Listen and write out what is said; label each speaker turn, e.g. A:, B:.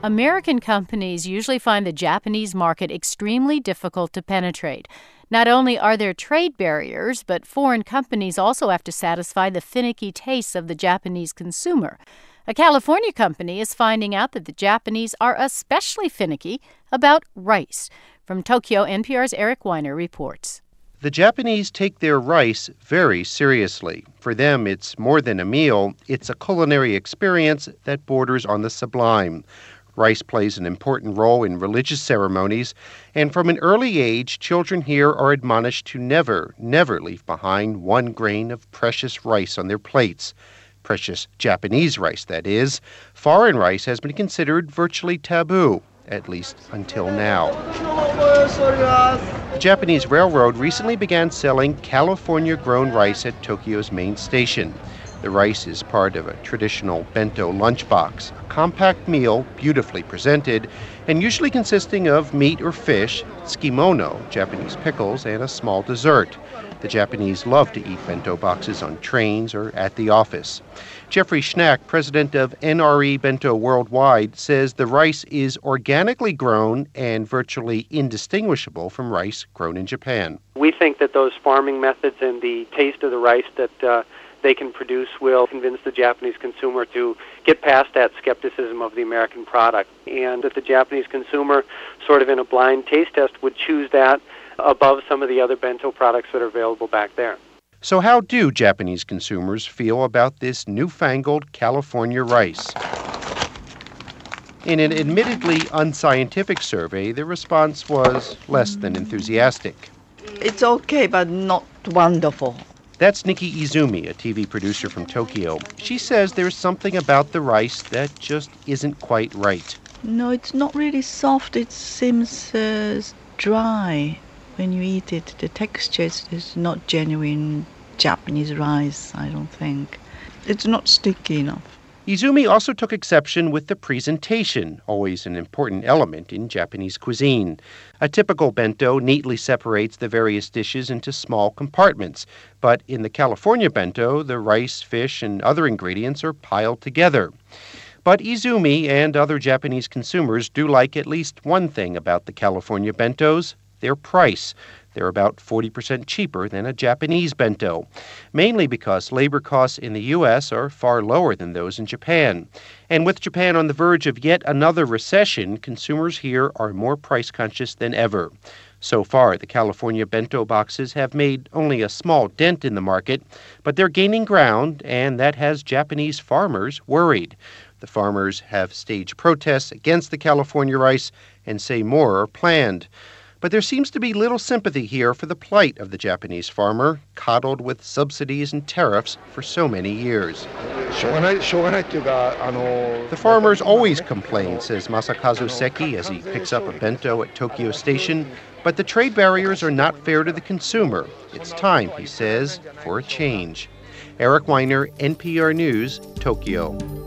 A: American companies usually find the Japanese market extremely difficult to penetrate. Not only are there trade barriers, but foreign companies also have to satisfy the finicky tastes of the Japanese consumer. A California company is finding out that the Japanese are especially finicky about rice. From Tokyo, NPR's Eric Weiner reports.
B: The Japanese take their rice very seriously. For them, it's more than a meal. It's a culinary experience that borders on the sublime. Rice plays an important role in religious ceremonies, and from an early age, children here are admonished to never leave behind one grain of precious rice on their plates. Precious Japanese rice, that is. Foreign rice has been considered virtually taboo, at least until now. The Japanese Railroad recently began selling California-grown rice at Tokyo's main station. The rice is part of a traditional bento lunchbox, a compact meal beautifully presented and usually consisting of meat or fish, tsukimono, Japanese pickles, and a small dessert. The Japanese love to eat bento boxes on trains or at the office. Jeffrey Schnack, president of NRE Bento Worldwide, says the rice is organically grown and virtually indistinguishable from rice grown in Japan.
C: We think that those farming methods and the taste of the rice that they can produce will convince the Japanese consumer to get past that skepticism of the American product, and that the Japanese consumer, sort of in a blind taste test, would choose that above some of the other bento products that are available back there.
B: So how do Japanese consumers feel about this newfangled California rice? In an admittedly unscientific survey, the response was less than enthusiastic.
D: It's okay, but not wonderful.
B: That's Nikki Izumi, a TV producer from Tokyo. She says there's something about the rice that just isn't quite right.
D: No, it's not really soft. It seems dry. When you eat it, the texture is not genuine Japanese rice, I don't think. It's not sticky enough.
B: Izumi also took exception with the presentation, always an important element in Japanese cuisine. A typical bento neatly separates the various dishes into small compartments, but in the California bento, the rice, fish, and other ingredients are piled together. But Izumi and other Japanese consumers do like at least one thing about the California bentos: their price. They're about 40% cheaper than a Japanese bento, mainly because labor costs in the U.S. are far lower than those in Japan. And with Japan on the verge of yet another recession, consumers here are more price conscious than ever. So far, the California bento boxes have made only a small dent in the market, but they're gaining ground, and that has Japanese farmers worried. The farmers have staged protests against the California rice and say more are planned. But there seems to be little sympathy here for the plight of the Japanese farmer, coddled with subsidies and tariffs for so many years. The farmers always complain, says Masakazu Seki as he picks up a bento at Tokyo Station, but the trade barriers are not fair to the consumer. It's time, he says, for a change. Eric Weiner, NPR News, Tokyo.